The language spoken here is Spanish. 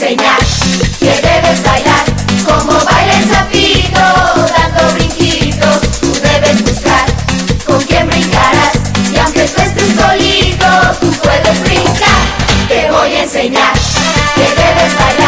enseñar que debes bailar como baila el sapito, dando brinquitos. Tú debes buscar con quién brincarás, y aunque tú estés solito, tú puedes brincar. Te voy a enseñar que debes bailar